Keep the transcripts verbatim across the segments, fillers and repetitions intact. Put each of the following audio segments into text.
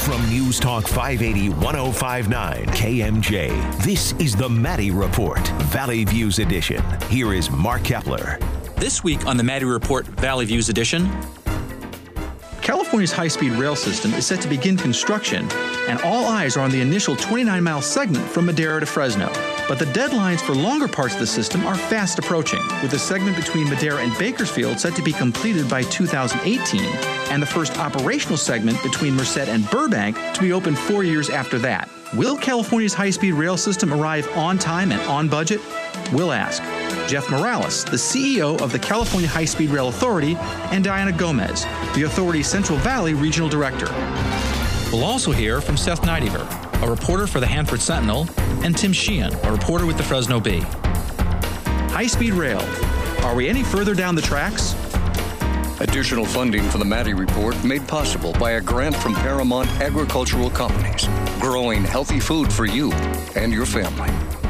From News Talk five eighty, one oh five point nine K M J, this is the Maddie Report, Valley Views Edition. Here is Mark Kepler. This week on the Maddie Report, Valley Views Edition. California's high-speed rail system is set to begin construction, and all eyes are on the initial twenty-nine mile segment from Madera to Fresno. But the deadlines for longer parts of the system are fast approaching, with the segment between Madera and Bakersfield set to be completed by two thousand eighteen, and the first operational segment between Merced and Burbank to be open four years after that. Will California's high-speed rail system arrive on time and on budget? We'll ask Jeff Morales, the C E O of the California High-Speed Rail Authority, and Diana Gomez, the authority's Central Valley Regional Director. We'll also hear from Seth Nightyver, a reporter for the Hanford Sentinel, and Tim Sheehan, a reporter with the Fresno Bee. High-speed rail. Are we any further down the tracks? Additional funding for the Maddie Report made possible by a grant from Paramount Agricultural Companies, growing healthy food for you and your family.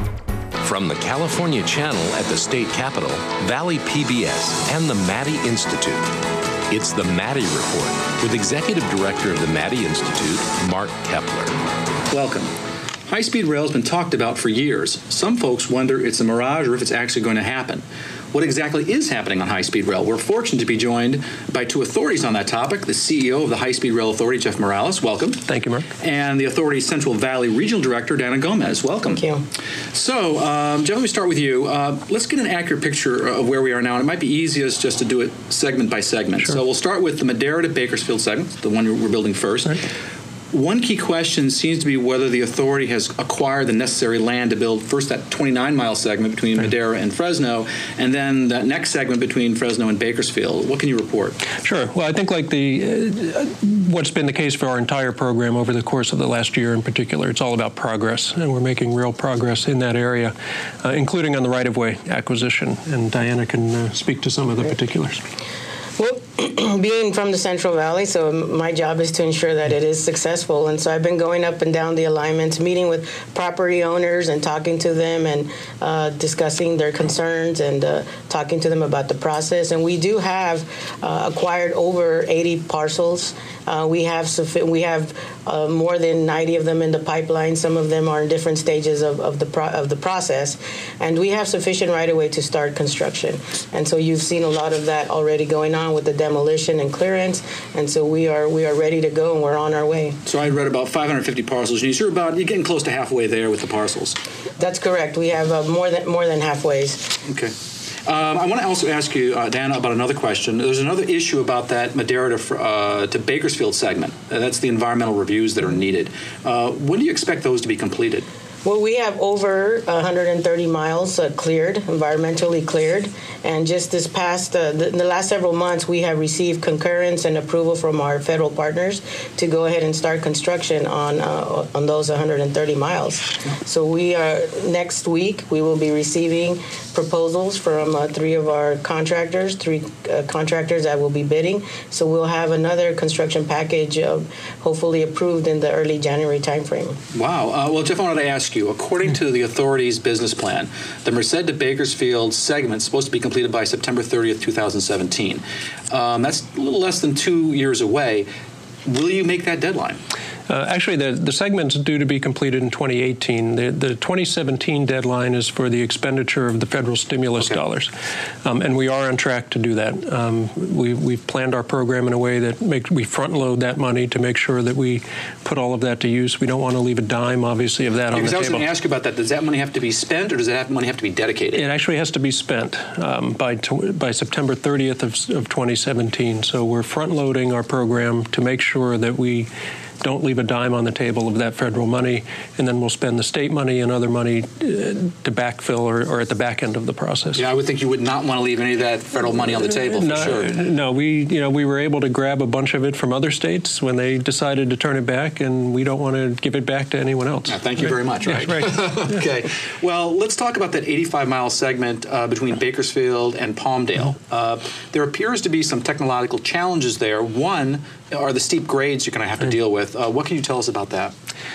From the California Channel at the state capitol, Valley P B S, and the Maddie Institute, it's the Maddie Report with Executive Director of the Maddie Institute, Mark Kepler. Welcome. High-speed rail has been talked about for years. Some folks wonder if it's a mirage or if it's actually going to happen. What exactly is happening on high-speed rail? We're fortunate to be joined by two authorities on that topic, the C E O of the High-Speed Rail Authority, Jeff Morales. Welcome. Thank you, Mark. And the authority's Central Valley Regional Director, Diana Gomez. Welcome. Thank you. So, um, Jeff, let me start with you. Uh, let's get an accurate picture of where we are now. And it might be easiest just to do it segment by segment. Sure. So we'll start with the Madera to Bakersfield segment, the one we're building first. Right. One key question seems to be whether the authority has acquired the necessary land to build first that twenty-nine mile segment between right. Madera and Fresno, and then that next segment between Fresno and Bakersfield. What can you report? Sure. Well, I think like the uh, what's been the case for our entire program over the course of the last year in particular, it's all about progress, and we're making real progress in that area, uh, including on the right-of-way acquisition. And Diana can uh, speak to some of the particulars. Well, being from the Central Valley, so my job is to ensure that it is successful. And so I've been going up and down the alignments, meeting with property owners and talking to them and uh, discussing their concerns and uh, talking to them about the process. And we do have uh, acquired over eighty parcels. Uh, we have suffi- we have uh, more than ninety of them in the pipeline. Some of them are in different stages of, of the pro- of the process, and we have sufficient right of way to start construction. And so you've seen a lot of that already going on with the demolition and clearance. And so we are we are ready to go, and we're on our way. So I read about five hundred fifty parcels, and you're about you're getting close to halfway there with the parcels. That's correct. We have uh, more than more than halfway. Okay. Um, I want to also ask you, uh, Diana, about another question. There's another issue about that Madera to, uh, to Bakersfield segment. Uh, that's the environmental reviews that are needed. Uh, when do you expect those to be completed? Well, we have over one hundred thirty miles uh, cleared, environmentally cleared, and just this past, uh, the, the last several months, we have received concurrence and approval from our federal partners to go ahead and start construction on uh, on those one hundred thirty miles. So we are, next week, we will be receiving proposals from uh, three of our contractors, three uh, contractors that will be bidding. So we'll have another construction package uh, hopefully approved in the early January timeframe. Wow. Uh, well, Jeff, I wanted to ask you, according to the authority's business plan, the Merced to Bakersfield segment is supposed to be completed by September thirtieth, two thousand seventeen. Um, that's a little less than two years away. Will you make that deadline? Uh, actually, the, the segment's due to be completed in twenty eighteen. The, the twenty seventeen deadline is for the expenditure of the federal stimulus okay. dollars, um, and we are on track to do that. Um, we, we've planned our program in a way that make, we front-load that money to make sure that we put all of that to use. We don't want to leave a dime, obviously, of that yeah, on the table. I was going to ask you about that. Does that money have to be spent, or does that money have to be dedicated? It actually has to be spent um, by t- by September thirtieth of, of twenty seventeen. So we're front-loading our program to make sure that we don't leave a dime on the table of that federal money, and then we'll spend the state money and other money uh, to backfill or, or at the back end of the process. Yeah, I would think you would not want to leave any of that federal money on the table, for no, sure. No, we, you know, we were able to grab a bunch of it from other states when they decided to turn it back, and we don't want to give it back to anyone else. Yeah, thank you right. very much. Yeah, right. right. Okay. Well, let's talk about that eighty-five mile segment uh, between Bakersfield and Palmdale. Uh, there appears to be some technological challenges there. One are the steep grades you're going to have to deal with. Uh, what can you tell us about that?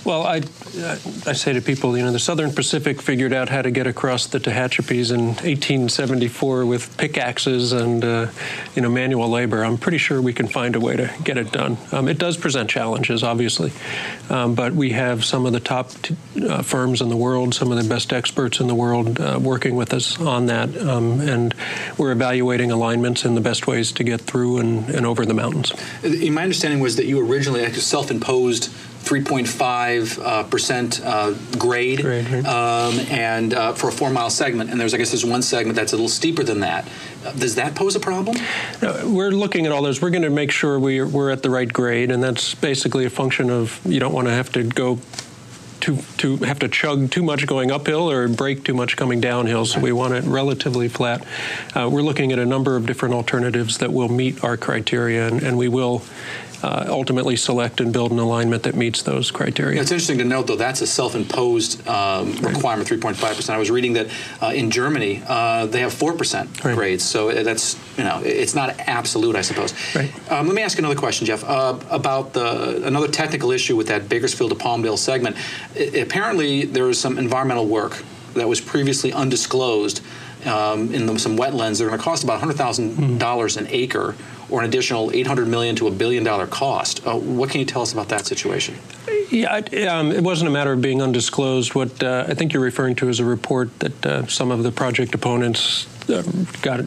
Well, I, I say to people, you know, the Southern Pacific figured out how to get across the Tehachapis in eighteen seventy-four with pickaxes and, uh, you know, manual labor. I'm pretty sure we can find a way to get it done. Um, it does present challenges, obviously, um, but we have some of the top t- uh, firms in the world, some of the best experts in the world uh, working with us on that, um, and we're evaluating alignments and the best ways to get through and, and over the mountains. My understanding was that you originally self-imposed three point five percent uh, grade, grade right. um, and uh, for a four-mile segment. And there's, I guess, there's one segment that's a little steeper than that. Uh, does that pose a problem? No, we're looking at all those. We're going to make sure we're, we're at the right grade, and that's basically a function of you don't want to have to go to to have to chug too much going uphill or brake too much coming downhill. So we want it relatively flat. Uh, we're looking at a number of different alternatives that will meet our criteria, and, and we will Uh, ultimately select and build an alignment that meets those criteria. Yeah, it's interesting to note, though, that's a self-imposed um, requirement, three point five percent. I was reading that uh, in Germany, uh, they have four percent right. grades, so that's, you know, it's not absolute, I suppose. Right. Um, let me ask another question, Jeff, uh, about the another technical issue with that Bakersfield to Palmdale segment. I, apparently, there was some environmental work that was previously undisclosed um, in the, some wetlands. They're going to cost about one hundred thousand dollars mm. an acre, or an additional eight hundred million dollars to a billion dollar cost. Uh, what can you tell us about that situation? Yeah, it, um, it wasn't a matter of being undisclosed. What uh, I think you're referring to is a report that uh, some of the project opponents uh, got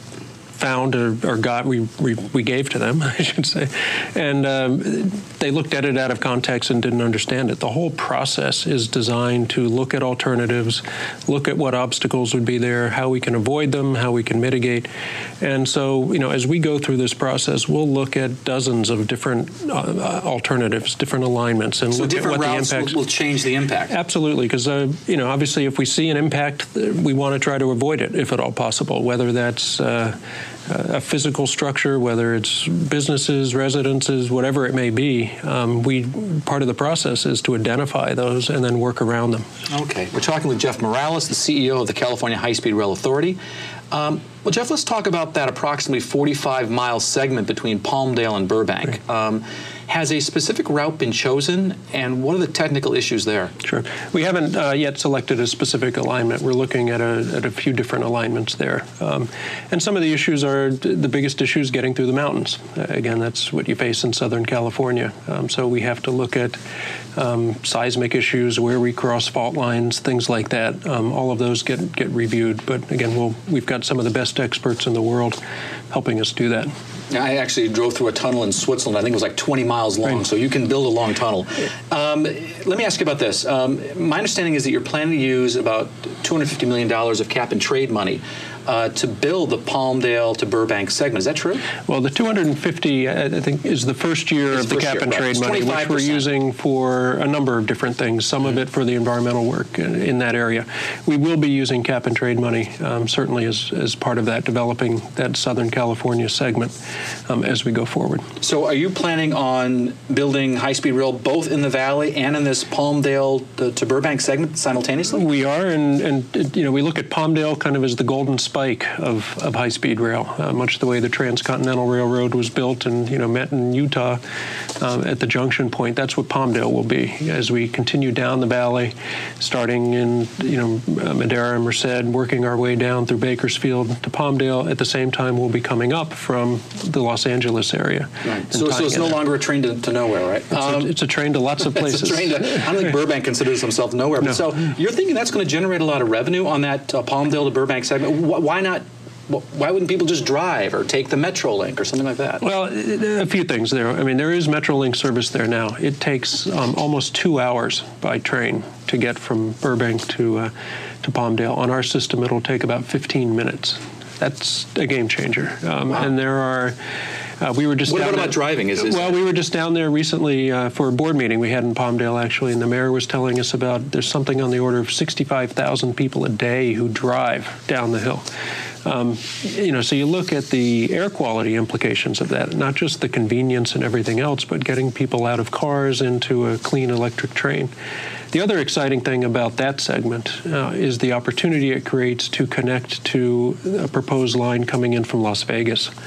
found or, or got, we, we we gave to them, I should say. And um, they looked at it out of context and didn't understand it. The whole process is designed to look at alternatives, look at what obstacles would be there, how we can avoid them, how we can mitigate. And so, you know, as we go through this process, we'll look at dozens of different uh, alternatives, different alignments, and so look different at what routes the impacts will, will change the impact. Absolutely, because uh, you know, obviously, if we see an impact, we want to try to avoid it, if at all possible. Whether that's uh, a physical structure, whether it's businesses, residences, whatever it may be, um, we part of the process is to identify those and then work around them. Okay, we're talking with Jeff Morales, the C E O of the California High-Speed Rail Authority. Um, well, Jeff, let's talk about that approximately forty-five mile segment between Palmdale and Burbank. Right. Um, has a specific route been chosen, and what are the technical issues there? Sure. We haven't uh, yet selected a specific alignment. We're looking at a, at a few different alignments there. Um, and some of the issues are, the biggest issue is getting through the mountains. Uh, again, that's what you face in Southern California. Um, so we have to look at um, seismic issues, where we cross fault lines, things like that. Um, all of those get get reviewed. But again, we'll, we've got some of the best experts in the world helping us do that. I actually drove through a tunnel in Switzerland. I think it was like twenty miles long, right. So you can build a long tunnel. Um, let me ask you about this. Um, my understanding is that you're planning to use about two hundred fifty million dollars of cap and trade money uh, to build the Palmdale to Burbank segment. Is that true? Well, the two hundred fifty, I think, is the first year it's of the cap year, and trade right. money, which we're using for a number of different things, some mm-hmm. of it for the environmental work in, in that area. We will be using cap and trade money, um, certainly as, as part of that, developing that Southern California segment um, as we go forward. So are you planning on building high-speed rail both in the valley and in this Palmdale to, to Burbank segment simultaneously? We are, and, and you know, we look at Palmdale kind of as the golden spike of, of high-speed rail, uh, much the way the Transcontinental Railroad was built and, you know, met in Utah uh, at the junction point. That's what Palmdale will be as we continue down the valley, starting in, you know, Madera and Merced, working our way down through Bakersfield to Palmdale. At the same time, we'll be coming up from the Los Angeles area. Right. So, so it's no longer a train to, to nowhere, right? It's, um, a, it's a train to lots of places. It's a train to, I don't think Burbank considers himself nowhere. But no. So you're thinking that's going to generate a lot of revenue on that uh, Palmdale to Burbank segment. Why not? Why wouldn't people just drive or take the Metrolink or something like that? Well, a few things there. I mean, there is Metrolink service there now. It takes um, almost two hours by train to get from Burbank to uh, to Palmdale. On our system, it'll take about fifteen minutes. That's a game changer. Um, wow. And there are. Uh, we were just. What down about there, driving? Is, is well, we were just down there recently uh, for a board meeting we had in Palmdale, actually, and the mayor was telling us about there's something on the order of sixty-five thousand people a day who drive down the hill. Um, you know, so you look at the air quality implications of that, not just the convenience and everything else, but getting people out of cars into a clean electric train. The other exciting thing about that segment uh, is the opportunity it creates to connect to a proposed line coming in from Las Vegas.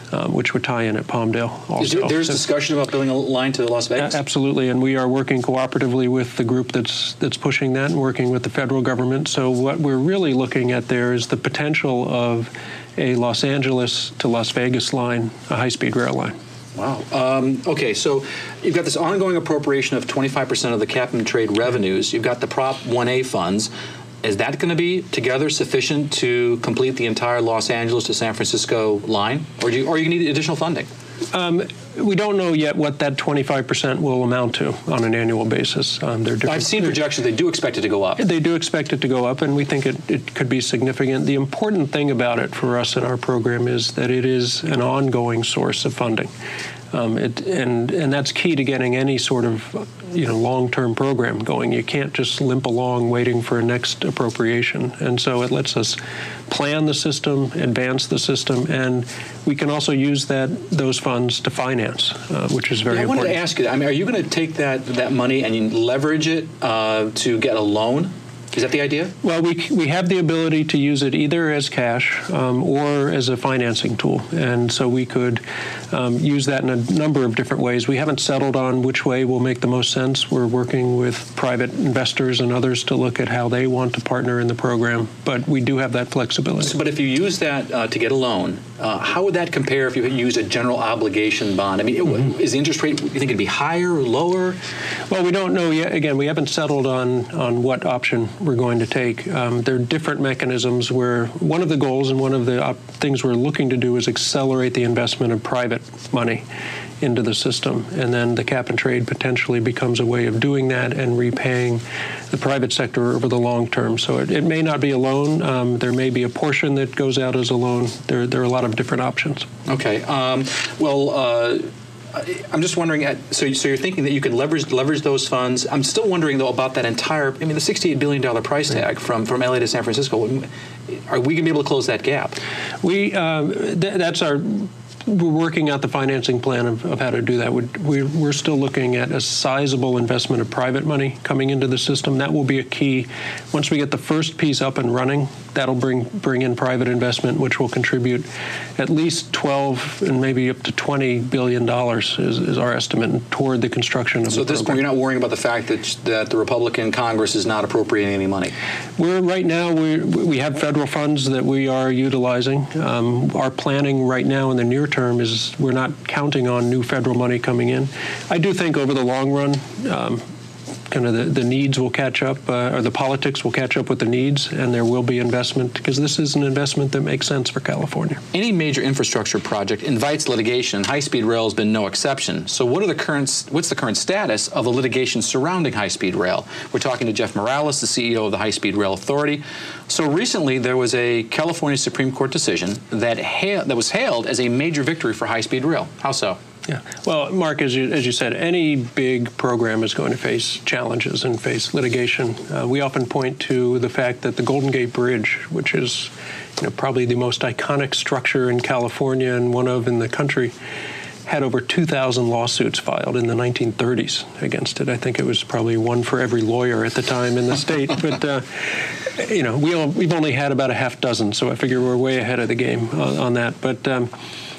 um, which would tie in at Palmdale also. There, there's so, discussion about building a line to Las Vegas? Absolutely, and we are working cooperatively with the group that's that's pushing that and working with the federal government. So what we're really looking at there is the potential of a Los Angeles to Las Vegas line, a high-speed rail line. Wow. Um, okay, so you've got this ongoing appropriation of twenty-five percent of the cap and trade revenues. You've got the Prop one A funds. Is that going to be together sufficient to complete the entire Los Angeles to San Francisco line, or do you, or you need additional funding? Um, we don't know yet what that twenty-five percent will amount to on an annual basis. Um, they're different. I've seen projections. They do expect it to go up. They do expect it to go up, and we think it, it could be significant. The important thing about it for us in our program is that it is an ongoing source of funding. Um, it, and and that's key to getting any sort of you know long-term program going. You can't just limp along waiting for a next appropriation. And so it lets us plan the system, advance the system, and we can also use that those funds to finance, uh, which is very yeah, I important. wanted to ask you, I mean, are you going to take that that money and you leverage it uh, to get a loan? Is that the idea? Well, we we have the ability to use it either as cash um, or as a financing tool, and so we could um, use that in a number of different ways. We haven't settled on which way will make the most sense. We're working with private investors and others to look at how they want to partner in the program, but we do have that flexibility. So, but if you use that uh, to get a loan, uh, how would that compare if you use a general obligation bond? I mean, mm-hmm. is the interest rate, you think it'd be higher or lower? Well, we don't know yet. Again, we haven't settled on, on what option we're going to take. Um, there are different mechanisms where one of the goals and one of the op- things we're looking to do is accelerate the investment of private money into the system. And then the cap and trade potentially becomes a way of doing that and repaying the private sector over the long term. So it, it may not be a loan. Um, there may be a portion that goes out as a loan. There, there are a lot of different options. Okay. Um, well, uh, I'm just wondering, at, so, so you're thinking that you could leverage leverage those funds. I'm still wondering, though, about that entire, I mean, the sixty-eight billion dollars price tag from, from L A to San Francisco. Are we going to be able to close that gap? We um, th- That's our... We're working out the financing plan of, of how to do that. We're, we're still looking at a sizable investment of private money coming into the system. That will be a key. Once we get the first piece up and running, that'll bring bring in private investment, which will contribute at least twelve and maybe up to twenty billion dollars is, is our estimate toward the construction of so the at this program. point, you're not worrying about the fact that that the Republican Congress is not appropriating any money? We're right now we we have federal funds that we are utilizing. Um, our planning right now in the near term is we're not counting on new federal money coming in. I do think over the long run, um, kind of the, the needs will catch up, uh, or the politics will catch up with the needs, and there will be investment, because this is an investment that makes sense for California. Any major infrastructure project invites litigation, and high-speed rail has been no exception. So what are the current, what's the current status of the litigation surrounding high-speed rail? We're talking to Jeff Morales, the C E O of the High-Speed Rail Authority. So recently there was a California Supreme Court decision that, hail, that was hailed as a major victory for high-speed rail. How so? Yeah. Well, Mark, as you, as you said, any big program is going to face challenges and face litigation. Uh, we often point to the fact that the Golden Gate Bridge, which is you know, probably the most iconic structure in California and one of in the country, had over two thousand lawsuits filed in the nineteen thirties against it. I think it was probably one for every lawyer at the time in the state. But, uh, you know, we all, we've only had about a half dozen, so I figure we're way ahead of the game on, on that. But um,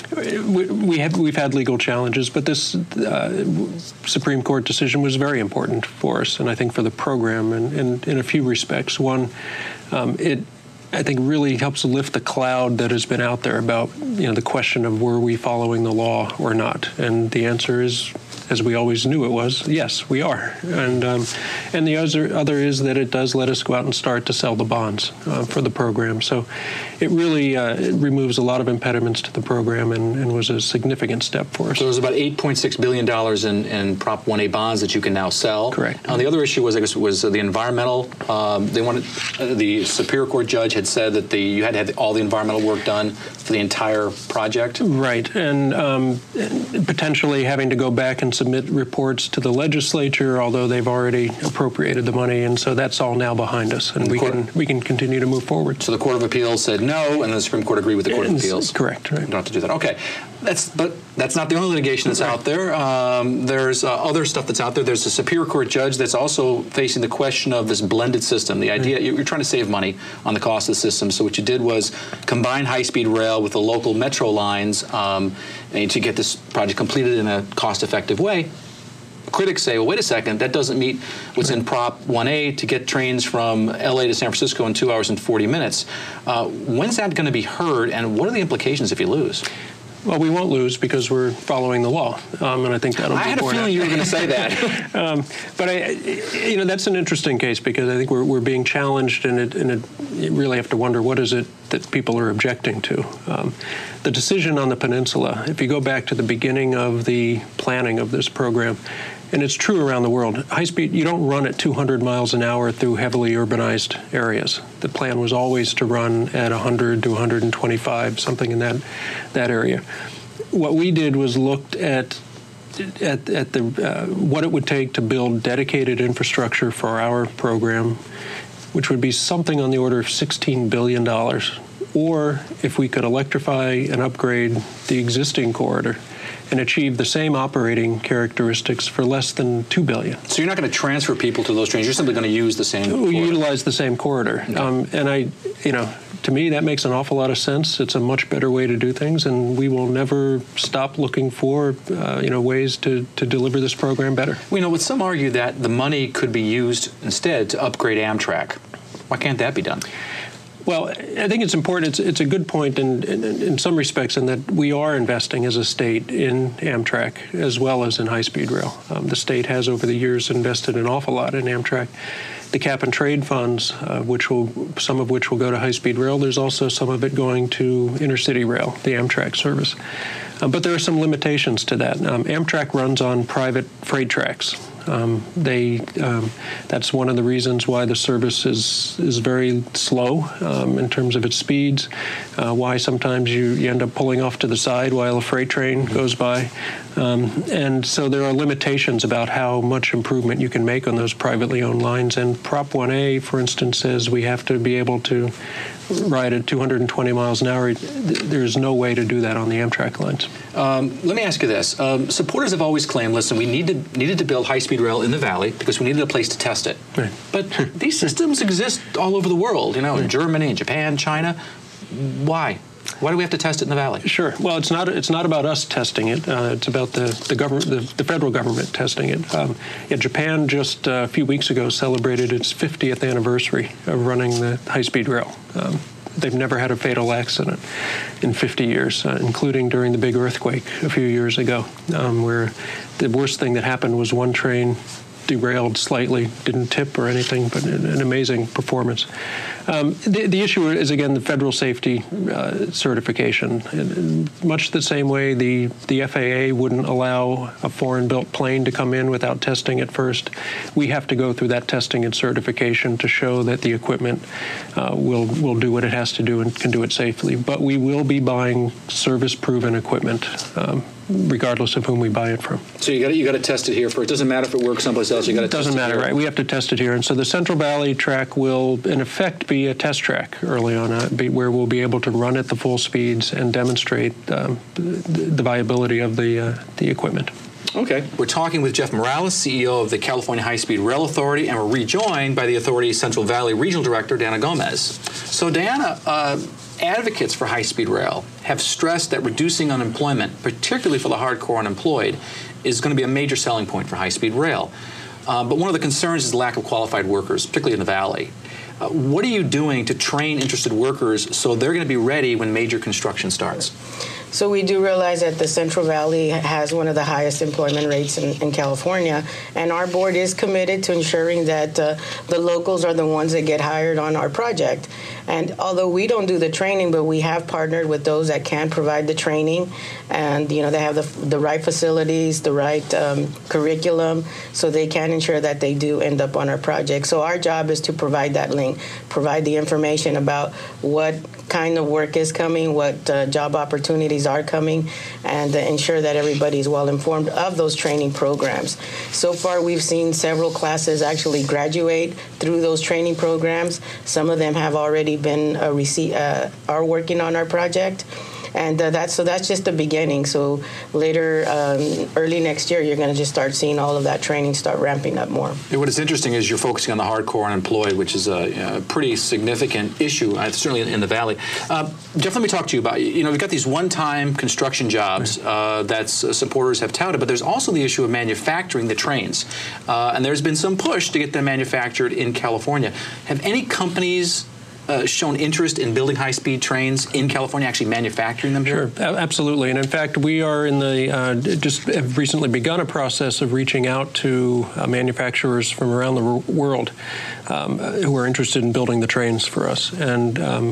we, we have, we've had legal challenges, but this uh, Supreme Court decision was very important for us, and I think for the program, and, and in a few respects. One, um, it I think really helps lift the cloud that has been out there about, you know, the question of were we following the law or not? And the answer is, as we always knew it was, yes, we are. And um, and the other other is that it does let us go out and start to sell the bonds uh, for the program. So it really uh, it removes a lot of impediments to the program, and, and was a significant step for us. So there's about eight point six billion dollars in, in Prop one A bonds that you can now sell. Correct. Uh, the other issue was, I guess, was the environmental. Um, they wanted uh, the Superior Court judge had said that the you had to have all the environmental work done for the entire project. Right, and um, potentially having to go back and submit reports to the legislature, although they've already appropriated the money, and so that's all now behind us, and, and we court, can we can continue to move forward. So the Court of Appeals said no, and the Supreme Court agreed with the Court of Appeals. Correct. Right. You don't have to do that. Okay. That's but that's not the only litigation that's out there. Um, there's uh, other stuff that's out there. There's a Superior Court judge that's also facing the question of this blended system. The idea you're trying to save money on the cost of the system. So what you did was combine high-speed rail with the local metro lines um, and to get this project completed in a cost-effective way. Critics say, well, wait a second, that doesn't meet what's in Prop one A to get trains from L A to San Francisco in two hours and forty minutes. Uh, when's that going to be heard, and what are the implications if you lose? Well, we won't lose because we're following the law, um, and I think that'll. I be had a feeling you were going to say that. um, but I, you know, that's an interesting case because I think we're we're being challenged, and it, and it, you really have to wonder what is it that people are objecting to. Um, the decision on the peninsula. If you go back to the beginning of the planning of this program. And it's true around the world. High speed, you don't run at two hundred miles an hour through heavily urbanized areas. The plan was always to run at one hundred to one twenty-five, something in that that area. What we did was looked at at, at the uh, what it would take to build dedicated infrastructure for our program, which would be something on the order of sixteen billion dollars. Or if we could electrify and upgrade the existing corridor and achieve the same operating characteristics for less than two billion dollars. So you're not going to transfer people to those trains. You're simply going to use the same corridor. We utilize the same corridor. Okay. Um, and I, you know, to me, that makes an awful lot of sense. It's a much better way to do things, and we will never stop looking for, uh, you know, ways to, to deliver this program better. We know, would some argue that the money could be used instead to upgrade Amtrak? Why can't that be done? Well, I think it's important. It's, it's a good point in, in, in some respects in that we are investing as a state in Amtrak as well as in high-speed rail. Um, the state has over the years invested an awful lot in Amtrak. The cap and trade funds, uh, which will some of which will go to high-speed rail. There's also some of it going to intercity rail, the Amtrak service. Uh, but there are some limitations to that. Um, Amtrak runs on private freight tracks. Um, they um, that's one of the reasons why the service is is very slow um, in terms of its speeds. Uh, why sometimes you, you end up pulling off to the side while a freight train goes by, um, and so there are limitations about how much improvement you can make on those privately owned lines. And Prop one A, for instance, says we have to be able to ride at two hundred twenty miles an hour. There's no way to do that on the Amtrak lines. Um, let me ask you this. Um, supporters have always claimed, listen, we need to, needed to build high-speed rail in the Valley because we needed a place to test it. Right. But these systems exist all over the world, you know, in Germany, in Japan, China. Why? Why do we have to test it in the Valley? Sure. Well, it's not it's not about us testing it. Uh, it's about the the government, the, the federal government testing it. Um, yeah, Japan just uh, a few weeks ago celebrated its fiftieth anniversary of running the high-speed rail. Um, they've never had a fatal accident in fifty years, uh, including during the big earthquake a few years ago, um, where the worst thing that happened was one train derailed slightly, didn't tip or anything, but an amazing performance. Um, the, the issue is, again, the federal safety uh, certification. In much the same way the, the F A A wouldn't allow a foreign-built plane to come in without testing it first, we have to go through that testing and certification to show that the equipment uh, will, will do what it has to do and can do it safely. But we will be buying service-proven equipment, um, regardless of whom we buy it from. So you got you got to test it here first. It doesn't matter if it works someplace else. You got to test it. Doesn't matter, right? We have to test it here, and so the Central Valley track will, in effect, be a test track early on, uh, be, where we'll be able to run at the full speeds and demonstrate um, the, the viability of the uh, the equipment. Okay. We're talking with Jeff Morales, C E O of the California High-Speed Rail Authority, and we're rejoined by the authority's Central Valley Regional Director, Dana Gomez. So, Dana, uh, advocates for high-speed rail have stressed that reducing unemployment, particularly for the hardcore unemployed, is going to be a major selling point for high-speed rail. Uh, but one of the concerns is the lack of qualified workers, particularly in the Valley. Uh, what are you doing to train interested workers so they're going to be ready when major construction starts? So we do realize that the Central Valley has one of the highest employment rates in, in California, and our board is committed to ensuring that uh, the locals are the ones that get hired on our project. And although we don't do the training, but we have partnered with those that can provide the training, and you know they have the, the right facilities, the right um, curriculum, so they can ensure that they do end up on our project. So our job is to provide that link, provide the information about what kind of work is coming, what uh, job opportunities are coming, and uh, ensure that everybody is well informed of those training programs. So far, we've seen several classes actually graduate through those training programs. Some of them have already been uh, rece- uh, are working on our project. And uh, that's so that's just the beginning. So later, um, early next year, you're going to just start seeing all of that training start ramping up more. And what is interesting is you're focusing on the hardcore unemployed, which is a, a pretty significant issue, uh, certainly in the Valley. Uh, Jeff, let me talk to you about, you know, we've got these one-time construction jobs uh, that uh, supporters have touted, but there's also the issue of manufacturing the trains. Uh, and there's been some push to get them manufactured in California. Have any companies Uh, shown interest in building high-speed trains in California, actually manufacturing them here? Sure, absolutely. And in fact, we are in the, uh, just have recently begun a process of reaching out to uh, manufacturers from around the r- world um, who are interested in building the trains for us. And um,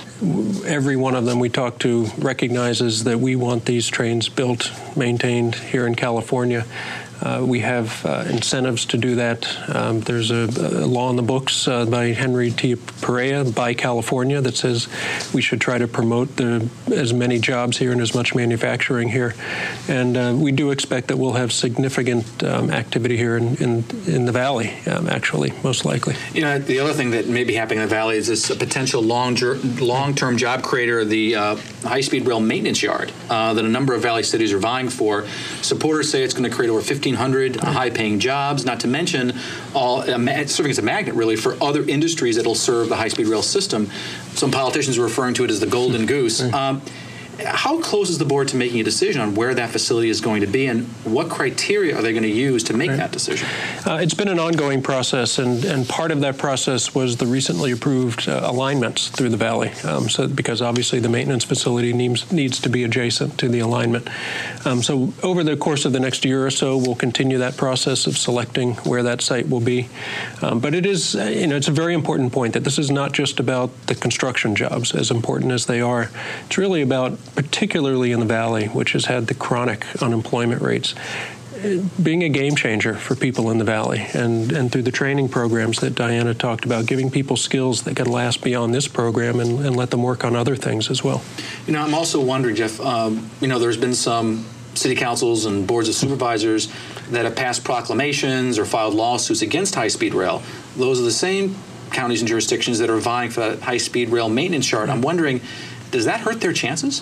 every one of them we talk to recognizes that we want these trains built, maintained here in California. Uh, we have uh, incentives to do that. Um, there's a, a law in the books uh, by Henry T. Perea, Buy California, that says we should try to promote the, as many jobs here and as much manufacturing here. And uh, we do expect that we'll have significant um, activity here in, in, in the Valley, um, actually, most likely. You know, the other thing that may be happening in the Valley is this potential long, long-term job creator, the uh, high-speed rail maintenance yard uh, that a number of Valley cities are vying for. Supporters say it's going to create over fifteen hundred high-paying jobs, not to mention all uh, serving as a magnet, really, for other industries that will serve the high-speed rail system. Some politicians are referring to it as the golden goose. Um, how close is the board to making a decision on where that facility is going to be, and what criteria are they going to use to make right. that decision? Uh, it's been an ongoing process, and, and part of that process was the recently approved uh, alignments through the Valley, um, so because obviously the maintenance facility needs, needs to be adjacent to the alignment. Um, so over the course of the next year or so, we'll continue that process of selecting where that site will be. Um, but it is, you know, it's a very important point that this is not just about the construction jobs, as important as they are. It's really about, particularly in the Valley, which has had the chronic unemployment rates, being a game changer for people in the Valley, and, and through the training programs that Diana talked about, giving people skills that can last beyond this program and, and let them work on other things as well. You know, I'm also wondering, Jeff, um, you know, there's been some city councils and boards of supervisors that have passed proclamations or filed lawsuits against high-speed rail. Those are the same counties and jurisdictions that are vying for that high-speed rail maintenance yard. I'm wondering, does that hurt their chances?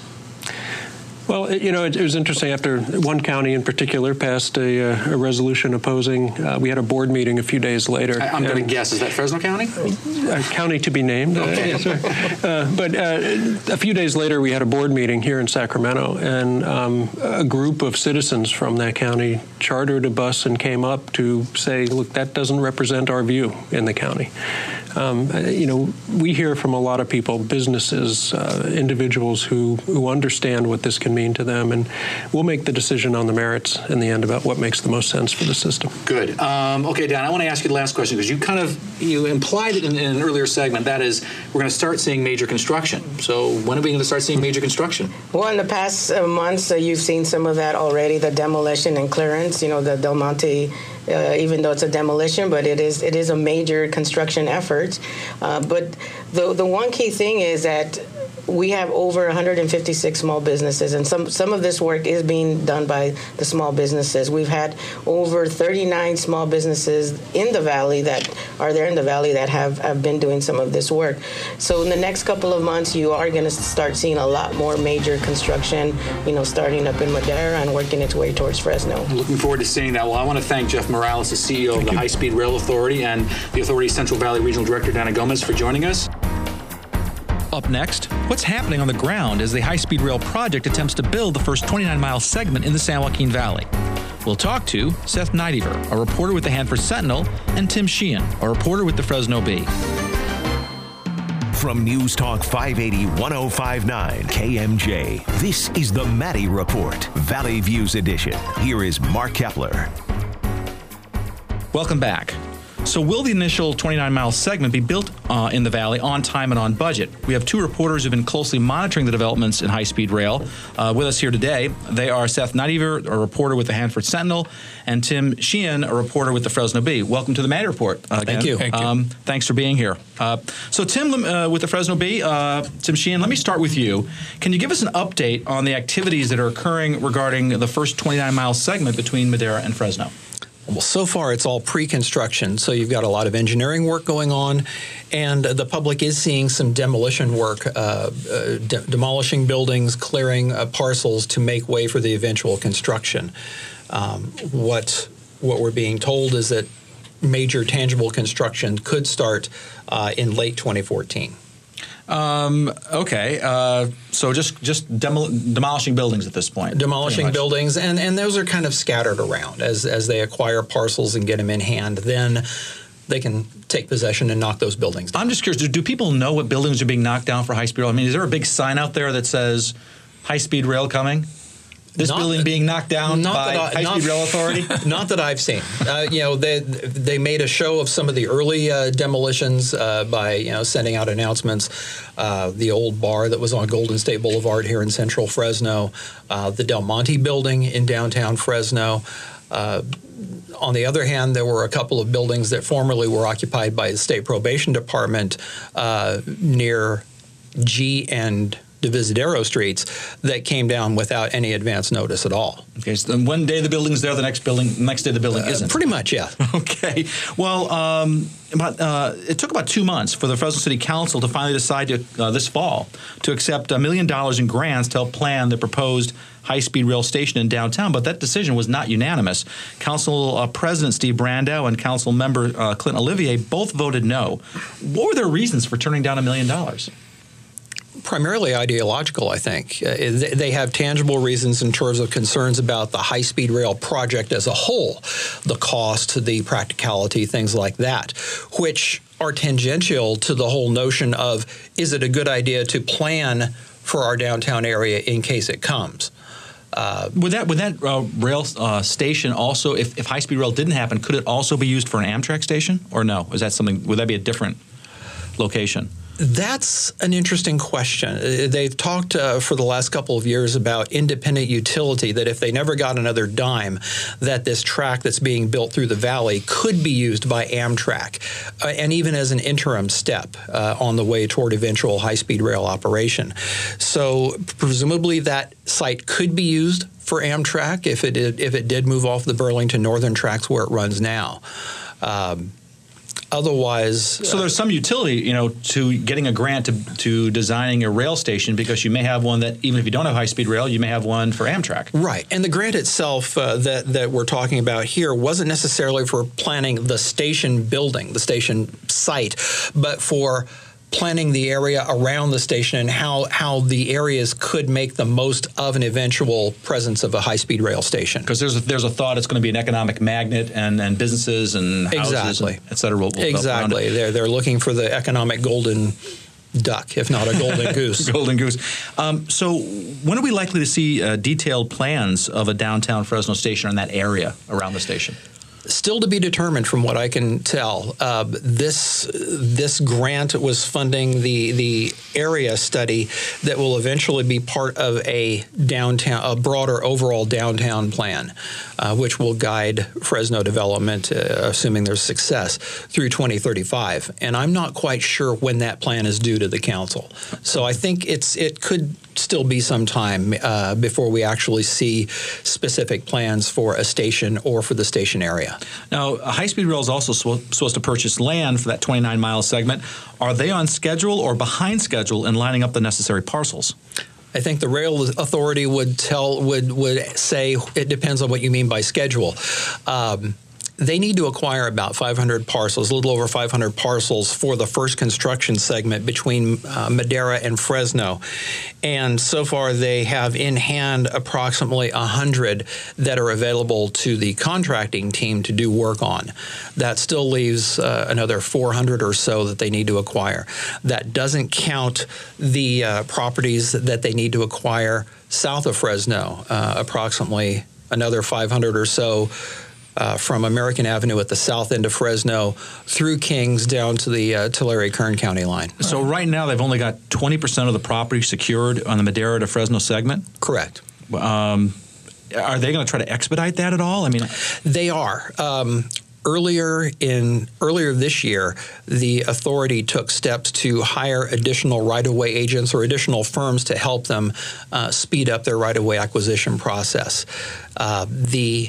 Well, it, you know, it, it was interesting. After one county in particular passed a, uh, a resolution opposing, uh, we had a board meeting a few days later. I, I'm going to guess, is that Fresno County? A county to be named. Okay. Uh, yes, uh, but uh, a few days later, we had a board meeting here in Sacramento, and um, a group of citizens from that county chartered a bus and came up to say, look, that doesn't represent our view in the county. Um, you know, we hear from a lot of people, businesses, uh, individuals who, who understand what this can mean to them, and we'll make the decision on the merits in the end about what makes the most sense for the system. Good. Um, okay, Dan, I want to ask you the last question, because you kind of you implied it in, in an earlier segment. That is, we're going to start seeing major construction. So when are we going to start seeing major construction? Well, in the past uh, months, uh, you've seen some of that already, the demolition and clearance, you know, the Del Monte, Uh, even though it's a demolition, but it is it is a major construction effort. Uh, but the the one key thing is that we have over one hundred fifty-six small businesses, and some some of this work is being done by the small businesses. We've had over thirty-nine small businesses in the Valley that are there in the Valley that have, have been doing some of this work. So in the next couple of months, you are going to start seeing a lot more major construction, you know, starting up in Madera and working its way towards Fresno. Looking forward to seeing that. Well, I want to thank Jeff Morales, the C E O of the High Speed Rail Authority, and the Authority's Central Valley Regional Director, Dana Gomez, for joining us. Up next, what's happening on the ground as the high-speed rail project attempts to build the first twenty-nine mile segment in the San Joaquin Valley. We'll talk to Seth Nightyver, a reporter with the Hanford Sentinel, and Tim Sheehan, a reporter with the Fresno Bee. From News Talk five eighty, one oh five point nine K M J, this is the Maddie Report, Valley Views Edition. Here is Mark Kepler. Welcome back. So will the initial twenty-nine mile segment be built uh, in the Valley on time and on budget? We have two reporters who've been closely monitoring the developments in high-speed rail uh, with us here today. They are Seth Nightyver, a reporter with the Hanford Sentinel, and Tim Sheehan, a reporter with the Fresno Bee. Welcome to the Maddie Report. Uh, Thank you. Thank you. Um, thanks for being here. Uh, so Tim, uh, with the Fresno Bee, uh, Tim Sheehan, let me start with you. Can you give us an update on the activities that are occurring regarding the first twenty-nine mile segment between Madera and Fresno? Well, so far it's all pre-construction, so you've got a lot of engineering work going on, and the public is seeing some demolition work, uh, uh, de- demolishing buildings, clearing uh, parcels to make way for the eventual construction. Um, what what we're being told is that major tangible construction could start uh, in late twenty fourteen. Um, okay, uh, so just just demol- demolishing buildings at this point. Demolishing buildings, and, and those are kind of scattered around as as they acquire parcels and get them in hand. Then they can take possession and knock those buildings down. I'm just curious, do, do people know what buildings are being knocked down for high-speed rail? I mean, is there a big sign out there that says high-speed rail coming? This not building that, being knocked down by I, High-Speed Rail Authority? Not that I've seen. Uh, you know, they they made a show of some of the early uh, demolitions uh, by you know sending out announcements. Uh, the old bar that was on Golden State Boulevard here in Central Fresno, uh, the Del Monte building in downtown Fresno. Uh, on the other hand, there were a couple of buildings that formerly were occupied by the State Probation Department uh, near G and Divisadero streets that came down without any advance notice at all. Okay, so then one day the building's there, the next building, next day the building uh, isn't. Pretty much, yeah. Okay. Well, um, about, uh, it took about two months for the Fresno City Council to finally decide to, uh, this fall to accept a million dollars in grants to help plan the proposed high-speed rail station in downtown, but that decision was not unanimous. Council uh, President Steve Brandow and Council Member uh, Clint Olivier both voted no. What were their reasons for turning down a million dollars? Primarily ideological, I think. Uh, they have tangible reasons in terms of concerns about the high-speed rail project as a whole, the cost, the practicality, things like that, which are tangential to the whole notion of, is it a good idea to plan for our downtown area in case it comes? Uh, would that would that uh, rail uh, station also, if, if high-speed rail didn't happen, could it also be used for an Amtrak station, or no? Is that something? Would that be a different location? That's an interesting question. They've talked uh, for the last couple of years about independent utility, that if they never got another dime, that this track that's being built through the valley could be used by Amtrak, uh, and even as an interim step uh, on the way toward eventual high-speed rail operation. So presumably that site could be used for Amtrak if it did, if it did move off the Burlington Northern tracks where it runs now. Um, Otherwise, so there's some utility, you know, to getting a grant to to designing a rail station, because you may have one that, even if you don't have high-speed rail, you may have one for Amtrak. Right, and the grant itself uh, that that we're talking about here wasn't necessarily for planning the station building, the station site, but for planning the area around the station and how, how the areas could make the most of an eventual presence of a high-speed rail station. Because there's a, there's a thought it's going to be an economic magnet, and, and businesses and houses, exactly. and et cetera. Will, will exactly. They're, they're looking for the economic golden duck, if not a golden goose. Golden goose. Um, so when are we likely to see uh, detailed plans of a downtown Fresno station in that area around the station? Still to be determined, from what I can tell. Uh, this this grant was funding the the area study that will eventually be part of a downtown, a broader overall downtown plan, uh, which will guide Fresno development, uh, assuming there's success, through twenty thirty-five. And I'm not quite sure when that plan is due to the council. So I think it's it could still be some time uh, before we actually see specific plans for a station or for the station area. Now, high-speed rail is also sw- supposed to purchase land for that twenty-nine mile segment. Are they on schedule or behind schedule in lining up the necessary parcels? I think the rail authority would tell would would say it depends on what you mean by schedule. Um, They need to acquire about five hundred parcels, a little over five hundred parcels for the first construction segment between uh, Madera and Fresno. And so far they have in hand approximately one hundred that are available to the contracting team to do work on. That still leaves uh, another four hundred or so that they need to acquire. That doesn't count the uh, properties that they need to acquire south of Fresno, uh, approximately another five hundred or so Uh, from American Avenue at the south end of Fresno through Kings down to the uh, Tulare-Kern County line. So right now they've only got twenty percent of the property secured on the Madera to Fresno segment? Correct. Um, are they going to try to expedite that at all? I mean, they are. Um, Earlier in earlier this year, the authority took steps to hire additional right-of-way agents or additional firms to help them uh, speed up their right-of-way acquisition process. Uh, the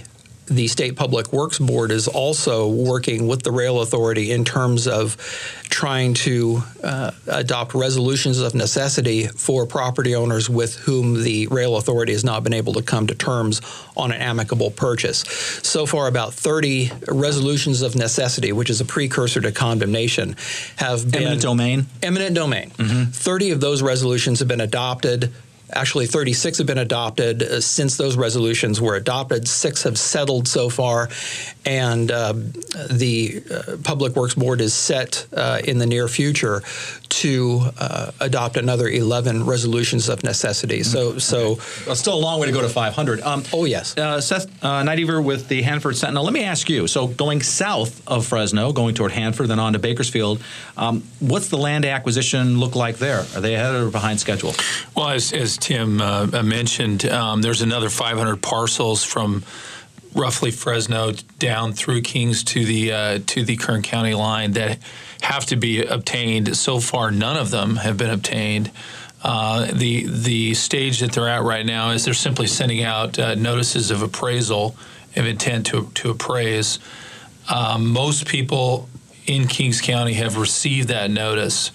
the State Public Works Board is also working with the Rail Authority in terms of trying to uh, adopt resolutions of necessity for property owners with whom the Rail Authority has not been able to come to terms on an amicable purchase. So far, about thirty resolutions of necessity, which is a precursor to condemnation, have been— Eminent domain? Eminent domain. Mm-hmm. thirty of those resolutions have been adopted. Actually, thirty-six have been adopted uh, since those resolutions were adopted. Six have settled so far, and uh, the uh, Public Works Board is set uh, in the near future to uh, adopt another eleven resolutions of necessity. So, so okay. Well, still a long way to go to five hundred. Um, oh yes, uh, Seth uh, Nightyver with the Hanford Sentinel. Let me ask you. So, going south of Fresno, going toward Hanford, then on to Bakersfield, um, what's the land acquisition look like there? Are they ahead or behind schedule? Well, as, as Tim uh, mentioned, um, there's another five hundred parcels from roughly Fresno down through Kings to the uh, to the Kern County line that have to be obtained. So far, none of them have been obtained. Uh, the the stage that they're at right now is they're simply sending out uh, notices of appraisal, of intent to to appraise. Um, most people in Kings County have received that notice.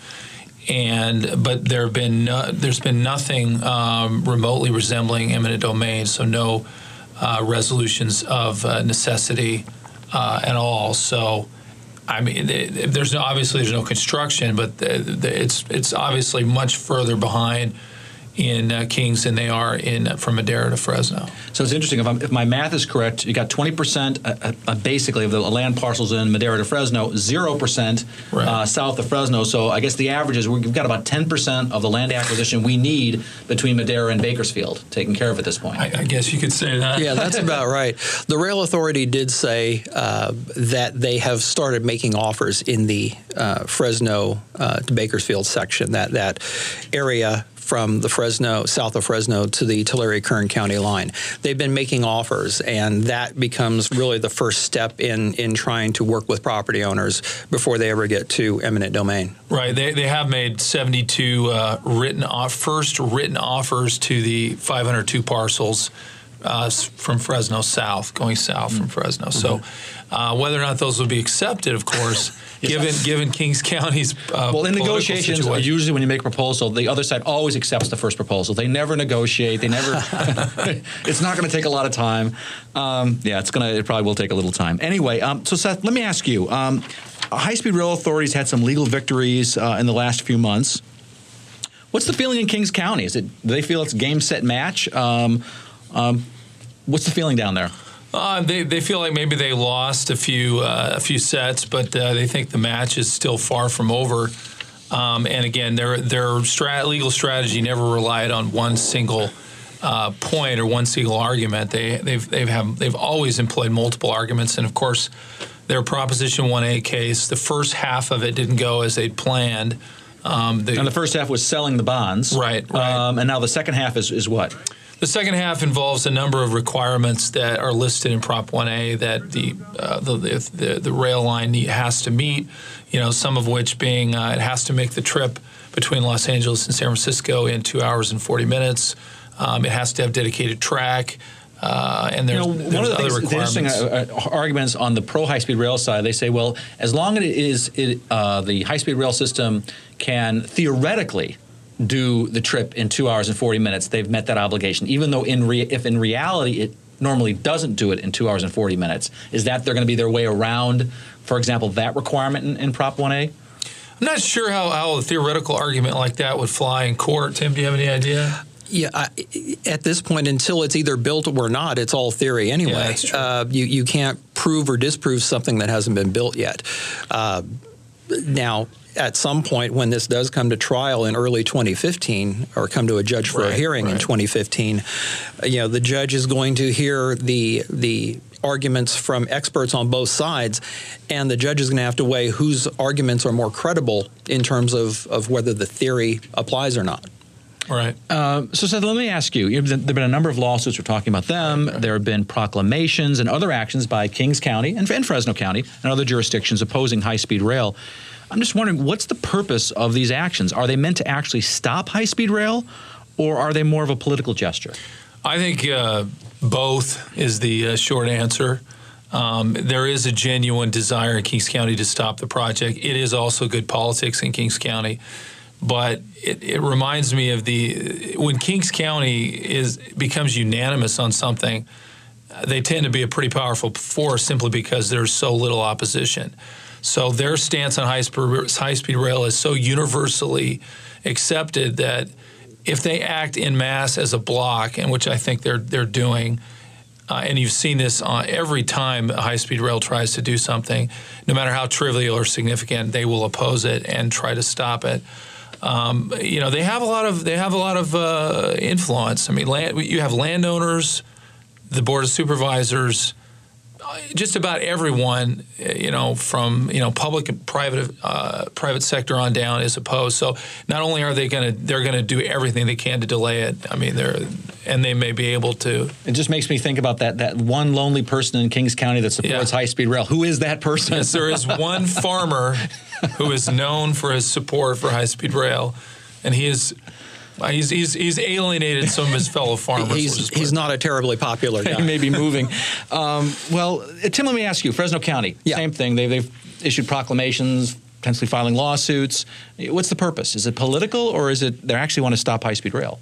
And but there have been no, there's been nothing um, remotely resembling eminent domain, so no uh, resolutions of uh, necessity uh, at all. So, I mean, there's no, obviously there's no construction, but the, the, it's it's obviously much further behind in uh, Kings than they are in uh, from Madera to Fresno. So it's interesting. If, I'm, if my math is correct, you got twenty percent uh, uh, basically of the land parcels in Madera to Fresno, zero percent right. uh, south of Fresno. So I guess the average is we've got about ten percent of the land acquisition we need between Madera and Bakersfield taken care of at this point. I, I guess you could say that. Yeah, that's about right. The Rail Authority did say uh, that they have started making offers in the uh, Fresno uh, to Bakersfield section, that that area from the Fresno, south of Fresno to the Tulare-Kern County line. They've been making offers, and that becomes really the first step in, in trying to work with property owners before they ever get to eminent domain. Right. They, they have made seventy-two uh, written off, first written offers to the five hundred two parcels uh, from Fresno south, going south mm-hmm. from Fresno. Mm-hmm. So uh, whether or not those will be accepted, of course, given given Kings County's uh, well, in negotiations, situation. Usually when you make a proposal, the other side always accepts the first proposal. They never negotiate. They never. It's not going to take a lot of time. Um, yeah, it's gonna. It probably will take a little time. Anyway, um, so Seth, let me ask you. Um, High-speed rail authorities had some legal victories uh, in the last few months. What's the feeling in Kings County? Is it do they feel it's game, set, match? Um, um, what's the feeling down there? Uh, they they feel like maybe they lost a few uh, a few sets, but uh, they think the match is still far from over. Um, and again, their their strat, legal strategy never relied on one single uh, point or one single argument. They they've they've have they've always employed multiple arguments, and of course, their Proposition one A case, the first half of it didn't go as they'd planned. Um, the, and the first half was selling the bonds, right? right. Um, and now the second half is is what? The second half involves a number of requirements that are listed in Prop one A that the uh, the, the the rail line has to meet. You know, some of which being uh, it has to make the trip between Los Angeles and San Francisco in two hours and forty minutes. Um, it has to have dedicated track. Uh, and there's, you know, there's one of the other things, requirements. The interesting uh, arguments on the pro high-speed rail side, they say, well, as long as it is it, uh, the high-speed rail system can theoretically do the trip in two hours and forty minutes, they've met that obligation, even though in re if in reality it normally doesn't do it in two hours and forty minutes. Is that they're going to be their way around, for example, that requirement in, in Prop one A? I'm not sure how, how a theoretical argument like that would fly in court. Tim, do you have any idea? Yeah, I, at this point, until it's either built or not, it's all theory anyway. Yeah, that's true. Uh, you, you can't prove or disprove something that hasn't been built yet. Uh, now, at some point when this does come to trial in early twenty fifteen or come to a judge for right, a hearing right. in twenty fifteen, you know, the judge is going to hear the the arguments from experts on both sides, and the judge is going to have to weigh whose arguments are more credible in terms of, of whether the theory applies or not. Right. Uh, so, Seth, let me ask you. There have been a number of lawsuits. We're talking about them. Right. There have been proclamations and other actions by Kings County and, and Fresno County and other jurisdictions opposing high-speed rail. I'm just wondering, what's the purpose of these actions? Are they meant to actually stop high-speed rail, or are they more of a political gesture? I think uh, Both is the uh, short answer. Um, there is a genuine desire in Kings County to stop the project. It is also good politics in Kings County. But it, it reminds me of the when Kings County is becomes unanimous on something, they tend to be a pretty powerful force simply because there's so little opposition. So their stance on high-speed, high-speed rail is so universally accepted that if they act en masse as a block, and which I think they're they're doing, uh, and you've seen this on every time high-speed rail tries to do something, no matter how trivial or significant, they will oppose it and try to stop it. Um, you know, they have a lot of they have a lot of uh, influence. I mean, land, you have landowners, the board of supervisors, just about everyone, you know, from you know public and private uh, private sector on down is opposed. So not only are they going to they're going to do everything they can to delay it. I mean, they're and they may be able to. It just makes me think about that that one lonely person in Kings County that supports yeah. high speed rail. Who is that person? Yes, there is one farmer who is known for his support for high speed rail, and he is. He's, he's he's alienated some of his fellow farmers. He's, he's not a terribly popular guy. He may be moving. Um, well, Tim, let me ask you, Fresno County, yeah. same thing. They, they've issued proclamations, potentially filing lawsuits. What's the purpose? Is it political, or is it they actually want to stop high-speed rail?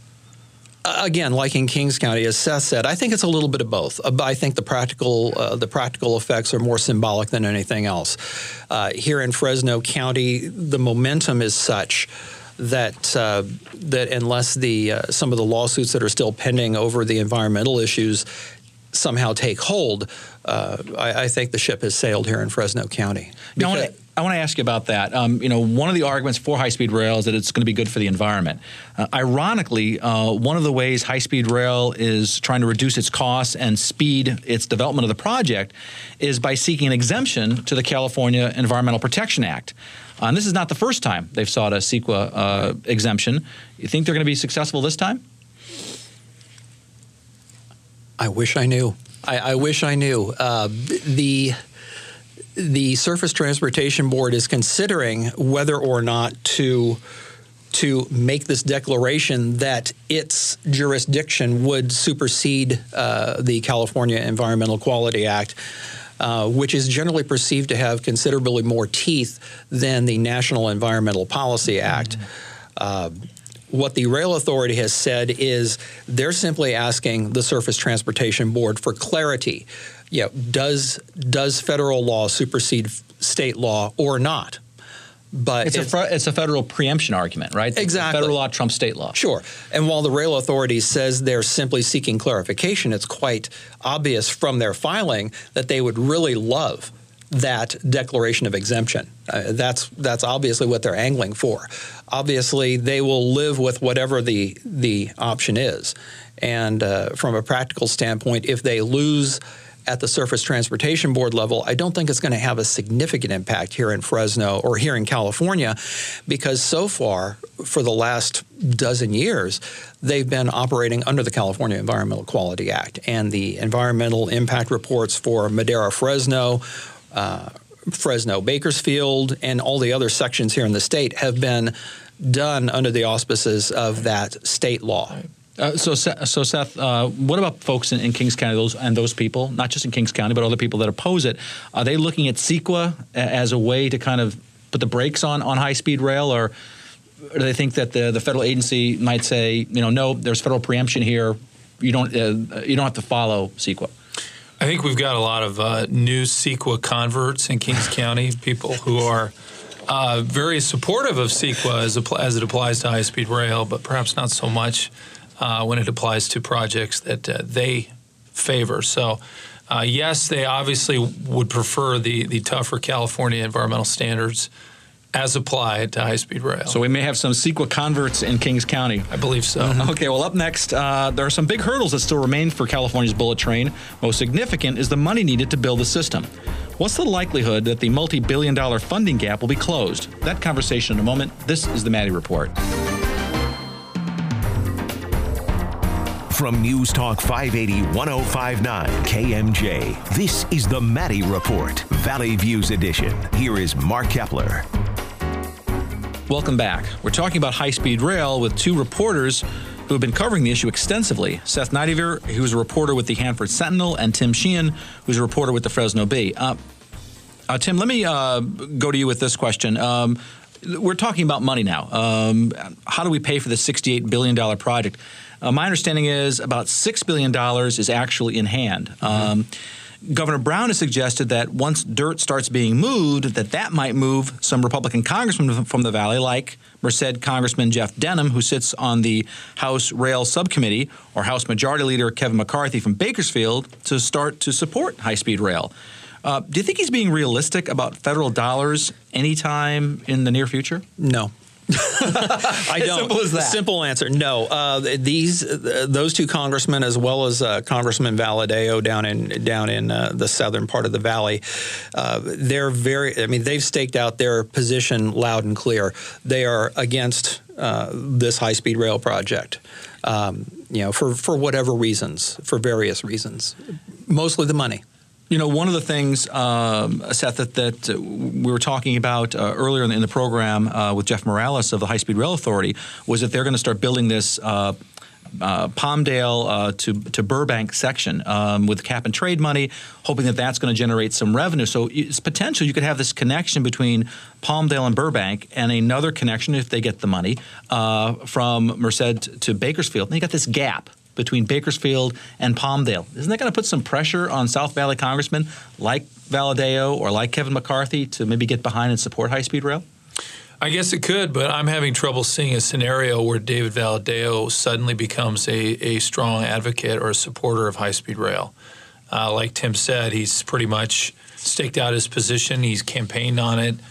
Uh, again, like in Kings County, as Seth said, I think it's a little bit of both. Uh, I think the practical uh, the practical effects are more symbolic than anything else. Uh, here in Fresno County, the momentum is such that uh, that unless the uh, some of the lawsuits that are still pending over the environmental issues somehow take hold, uh, I, I think the ship has sailed here in Fresno County. Now, I, I want to ask you about that. Um, you know, one of the arguments for high-speed rail is that it's going to be good for the environment. Uh, ironically, uh, one of the ways high-speed rail is trying to reduce its costs and speed its development of the project is by seeking an exemption to the California Environmental Protection Act. Uh, and this is not the first time they've sought a CEQA uh, exemption. You think they're going to be successful this time? I wish I knew. I, I wish I knew. Uh, the the Surface Transportation Board is considering whether or not to to make this declaration that its jurisdiction would supersede uh, the California Environmental Quality Act. Uh, which is generally perceived to have considerably more teeth than the National Environmental Policy Act. Mm-hmm. Uh, what the Rail Authority has said is they're simply asking the Surface Transportation Board for clarity. You know, does does federal law supersede state law or not? But it's, it's, a, it's a federal preemption argument, right? Exactly. Federal law trumps state law. Sure. And while the Rail Authority says they're simply seeking clarification, it's quite obvious from their filing that they would really love that declaration of exemption. Uh, that's that's obviously what they're angling for. Obviously, they will live with whatever the the option is. And uh, from a practical standpoint, if they lose at the Surface Transportation Board level, I don't think it's going to have a significant impact here in Fresno or here in California, because so far, for the last dozen years, they've been operating under the California Environmental Quality Act. And the environmental impact reports for Madera Fresno, uh, Fresno Bakersfield, and all the other sections here in the state have been done under the auspices of that state law. Uh, so, so Seth, uh, what about folks in, in Kings County those, and those people, not just in Kings County, but other people that oppose it? Are they looking at CEQA as a way to kind of put the brakes on, on high-speed rail, or do they think that the, the federal agency might say, you know, no, there's federal preemption here, you don't, uh, you don't have to follow CEQA? I think we've got a lot of uh, new CEQA converts in Kings County, people who are uh, very supportive of CEQA as, as it applies to high-speed rail, but perhaps not so much Uh, when it applies to projects that uh, they favor. So, uh, yes, they obviously would prefer the, the tougher California environmental standards as applied to high-speed rail. So we may have some CEQA converts in Kings County. I believe so. Mm-hmm. Okay, well, up next, uh, there are some big hurdles that still remain for California's bullet train. Most significant is the money needed to build the system. What's the likelihood that the multi-billion dollar funding gap will be closed? That conversation in a moment. This is the Maddie Report. From News Talk five eighty, one oh five point nine K M J, this is the Maddie Report, Valley Views Edition. Here is Mark Kepler. Welcome back. We're talking about high-speed rail with two reporters who have been covering the issue extensively. Seth Nightyver, who's a reporter with the Hanford Sentinel, and Tim Sheehan, who's a reporter with the Fresno Bee. Uh, uh, Tim, let me uh, go to you with this question. Um, we're talking about money now. Um, how do we pay for the sixty-eight billion dollars project? Uh, my understanding is about six billion dollars is actually in hand. Mm-hmm. Um, Governor Brown has suggested that once dirt starts being moved, that that might move some Republican congressmen from the Valley, like Merced Congressman Jeff Denham, who sits on the House Rail Subcommittee, or House Majority Leader Kevin McCarthy from Bakersfield, to start to support high-speed rail. Uh, do you think he's being realistic about federal dollars anytime in the near future? No. I don't. As simple as that. Simple answer. No. Uh, these, uh, those two congressmen, as well as uh, Congressman Valadao down in down in uh, the southern part of the valley, uh, they're very. I mean, they've staked out their position loud and clear. They are against uh, this high-speed rail project. Um, you know, for for whatever reasons, for various reasons, mostly the money. You know, one of the things, um, Seth, that, that uh, we were talking about uh, earlier in the, in the program uh, with Jeff Morales of the High Speed Rail Authority was that they're going to start building this uh, uh, Palmdale uh, to, to Burbank section um, with cap and trade money, hoping that that's going to generate some revenue. So it's potential you could have this connection between Palmdale and Burbank, and another connection, if they get the money, uh, from Merced to Bakersfield. And you got this gap between Bakersfield and Palmdale. Isn't that going to put some pressure on South Valley congressmen like Valadao or like Kevin McCarthy to maybe get behind and support high-speed rail? I guess it could, but I'm having trouble seeing a scenario where David Valadao suddenly becomes a, a strong advocate or a supporter of high-speed rail. Uh, like Tim said, he's pretty much staked out his position. He's campaigned on it.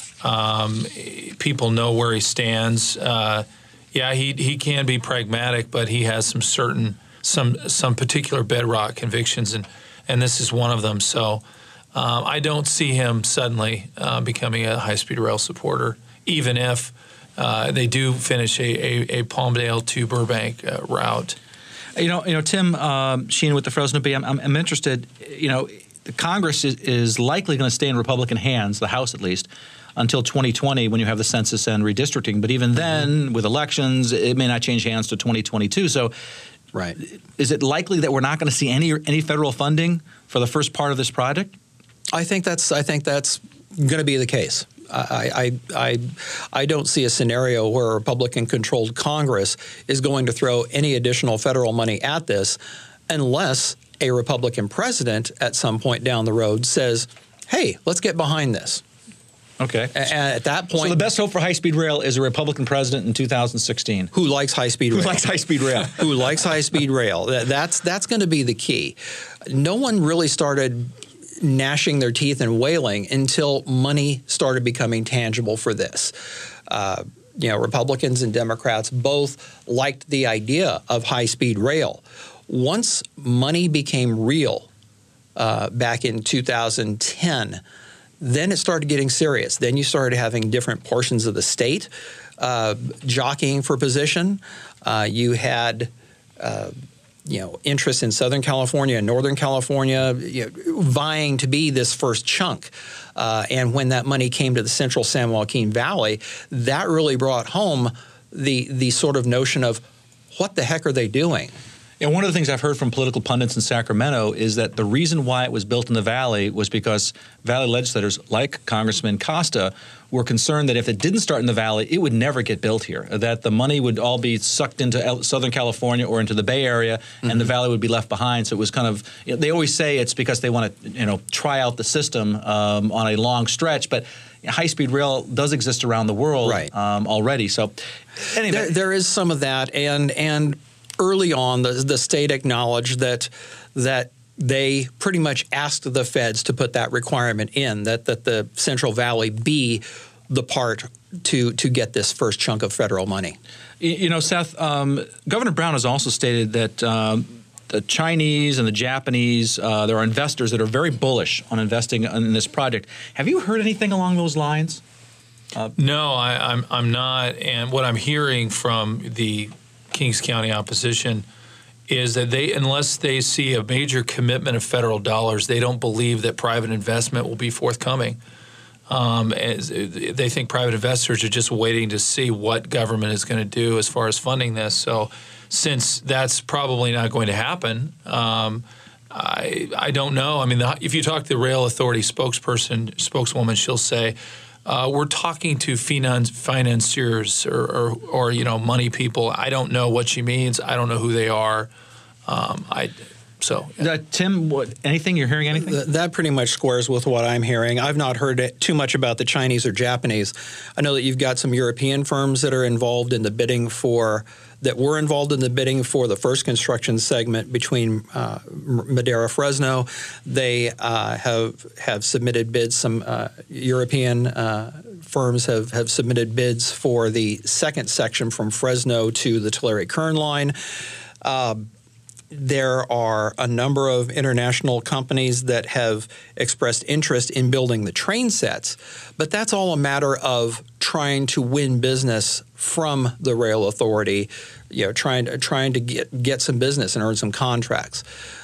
Um, people know where he stands. Uh, Yeah, he he can be pragmatic, but he has some certain some some particular bedrock convictions, and and this is one of them. So um, I don't see him suddenly uh, becoming a high-speed rail supporter, even if uh, they do finish a, a, a Palmdale to Burbank uh, route. You know, you know, Tim um, Sheehan with the Fresno Bee. I'm, I'm, I'm interested. You know, the Congress is, is likely going to stay in Republican hands, the House at least, until twenty twenty when you have the census and redistricting. But even then, with elections, it may not change hands to twenty twenty-two. So right. Is it likely that we're not going to see any any federal funding for the first part of this project? I think that's I think that's going to be the case. I, I I I don't see a scenario where a Republican-controlled Congress is going to throw any additional federal money at this unless a Republican president at some point down the road says, hey, let's get behind this. Okay. And at that point, so the best hope for high-speed rail is a Republican president in two thousand sixteen who likes high-speed rail. Who likes high-speed rail? Who likes high-speed rail? That's that's going to be the key. No one really started gnashing their teeth and wailing until money started becoming tangible for this. Uh, you know, Republicans and Democrats both liked the idea of high-speed rail. Once money became real uh, back in two thousand ten. Then it started getting serious. Then you started having different portions of the state uh, jockeying for position. Uh, you had, uh, you know, interest in Southern California and Northern California you know, vying to be this first chunk. Uh, and when that money came to the Central San Joaquin Valley, that really brought home the the sort of notion of what the heck are they doing? And one of the things I've heard from political pundits in Sacramento is that the reason why it was built in the Valley was because Valley legislators, like Congressman Costa, were concerned that if it didn't start in the Valley, it would never get built here, that the money would all be sucked into Southern California or into the Bay Area, mm-hmm. and the Valley would be left behind. So it was kind of, you know, they always say it's because they want to, you know, try out the system um, on a long stretch, but high-speed rail does exist around the world right. um, already. So anyway. There, there is some of that, and and early on, the, the state acknowledged that that they pretty much asked the feds to put that requirement in, that that the Central Valley be the part to to get this first chunk of federal money. You know, Seth, um, Governor Brown has also stated that um, the Chinese and the Japanese, uh, there are investors that are very bullish on investing in this project. Have you heard anything along those lines? Uh, no, I, I'm I'm not. And what I'm hearing from the Kings County opposition is that they, unless they see a major commitment of federal dollars, they don't believe that private investment will be forthcoming. Um, as, they think private investors are just waiting to see what government is going to do as far as funding this. So since that's probably not going to happen, um, I, I don't know. I mean, the, if you talk to the Rail Authority spokesperson, spokeswoman, she'll say, uh, we're talking to finance, financiers or, or, or, you know, money people. I don't know what she means. I don't know who they are. Um, I... So, yeah. uh, Tim, what, anything you're hearing? Anything Th- that pretty much squares with what I'm hearing. I've not heard it too much about the Chinese or Japanese. I know that you've got some European firms that are involved in the bidding for that were involved in the bidding for the first construction segment between uh, Madera Fresno. They uh, have have submitted bids. Some uh, European uh, firms have have submitted bids for the second section from Fresno to the Tulare-Kern line. Uh, There are a number of international companies that have expressed interest in building the train sets, but that's all a matter of trying to win business from the Rail Authority, you know, trying to, trying to get, get some business and earn some contracts.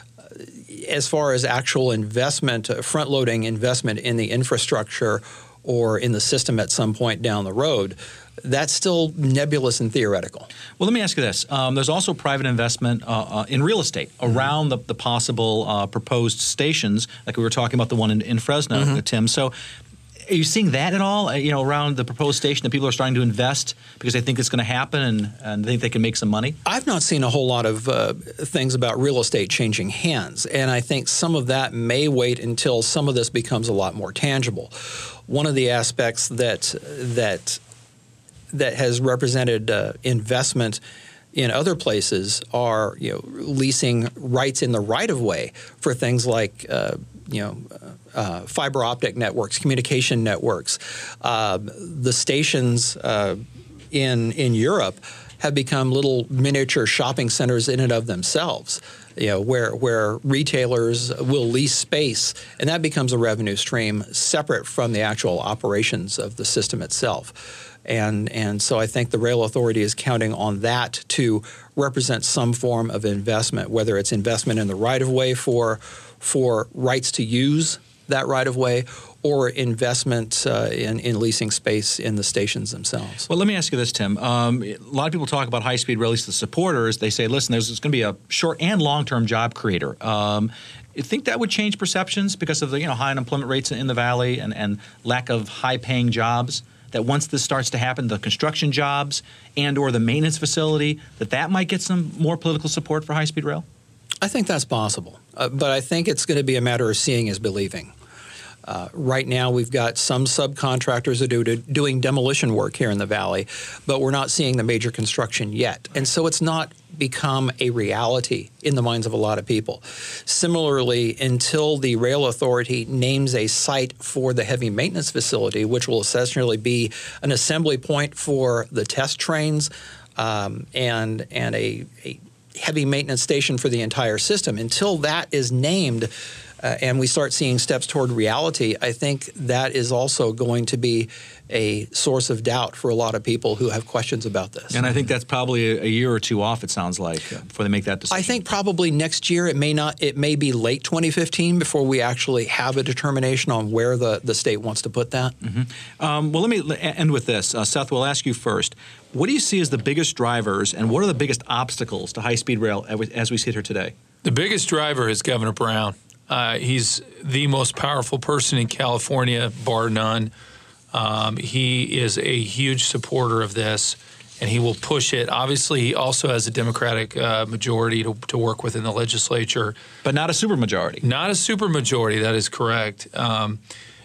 As far as actual investment, uh, front-loading investment in the infrastructure or in the system at some point down the road, that's still nebulous and theoretical. Well, let me ask you this. Um, there's also private investment uh, uh, in real estate around mm-hmm. the, the possible uh, proposed stations, like we were talking about the one in, in Fresno, mm-hmm. uh, Tim. So are you seeing that at all, uh, you know, around the proposed station, that people are starting to invest because they think it's going to happen and, and they think they can make some money? I've not seen a whole lot of uh, things about real estate changing hands, and I think some of that may wait until some of this becomes a lot more tangible. One of the aspects that that that has represented uh, investment in other places are, you know, leasing rights in the right-of-way for things like, uh, you know, uh, fiber optic networks, communication networks. Uh, the stations uh, in in Europe have become little miniature shopping centers in and of themselves, you know, where where retailers will lease space, and that becomes a revenue stream separate from the actual operations of the system itself. And and so I think the Rail Authority is counting on that to represent some form of investment, whether it's investment in the right-of-way for for rights to use that right-of-way, or investment uh, in, in leasing space in the stations themselves. Well, let me ask you this, Tim. Um, a lot of people talk about high-speed rail, at least the supporters. They say, listen, there's, there's going to be a short and long-term job creator. Um, you think that would change perceptions because of the, you know, high unemployment rates in the Valley and, and lack of high-paying jobs? That once this starts to happen, the construction jobs and or the maintenance facility, that that might get some more political support for high-speed rail? I think that's possible. Uh, but I think it's going to be a matter of seeing is believing. Uh, right now, we've got some subcontractors that are do, doing demolition work here in the Valley, but we're not seeing the major construction yet. And so it's not become a reality in the minds of a lot of people. Similarly, until the Rail Authority names a site for the heavy maintenance facility, which will essentially be an assembly point for the test trains um, and, and a, a heavy maintenance station for the entire system, until that is named, Uh, and we start seeing steps toward reality, I think that is also going to be a source of doubt for a lot of people who have questions about this. And I think that's probably a, a year or two off, it sounds like, uh, before they make that decision. I think probably next year. It may not. It may be late twenty fifteen before we actually have a determination on where the, the state wants to put that. Mm-hmm. Um, well, let me end with this. Uh, Seth, we'll ask you first. What do you see as the biggest drivers, and what are the biggest obstacles to high-speed rail as we sit here today? The biggest driver is Governor Brown. Uh, he's the most powerful person in California, bar none. Um, he is a huge supporter of this, and he will push it. Obviously, he also has a Democratic uh, majority to, to work with in the legislature. But not a supermajority. Not a supermajority, that is correct. Um,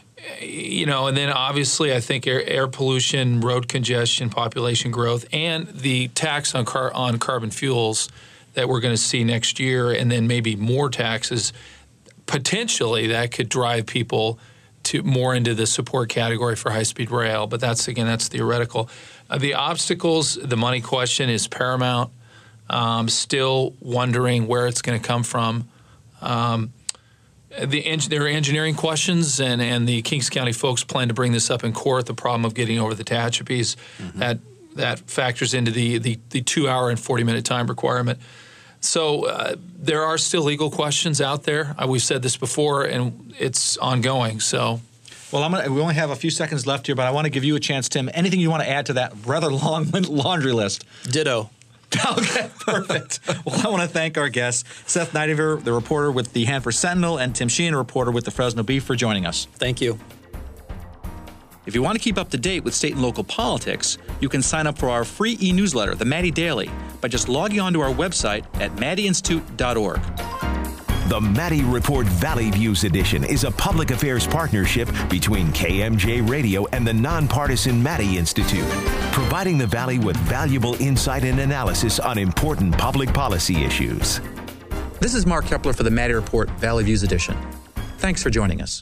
you know, and then obviously I think air, air pollution, road congestion, population growth, and the tax on, car, on carbon fuels that we're going to see next year, and then maybe more taxes. Potentially, that could drive people to more into the support category for high-speed rail, but that's, again, that's theoretical. Uh, the obstacles, the money question is paramount. Um, still wondering where it's going to come from. Um, the there are engineering questions, and, and the Kings County folks plan to bring this up in court, the problem of getting over the Tehachapi's. Mm-hmm. That that factors into the, the, the two-hour and forty-minute time requirement. So uh, there are still legal questions out there. Uh, we've said this before, and it's ongoing. So, Well, I'm gonna, we only have a few seconds left here, but I want to give you a chance, Tim. Anything you want to add to that rather long laundry list? Ditto. Okay, perfect. Well, I want to thank our guests, Seth Nidever, the reporter with the Hanford Sentinel, and Tim Sheehan, a reporter with the Fresno Beef, for joining us. Thank you. If you want to keep up to date with state and local politics, you can sign up for our free e-newsletter, The Maddie Daily, by just logging on to our website at maddie institute dot org. The Maddie Report Valley Views Edition is a public affairs partnership between K M J Radio and the nonpartisan Maddie Institute, providing the Valley with valuable insight and analysis on important public policy issues. This is Mark Kepler for the Maddie Report Valley Views Edition. Thanks for joining us.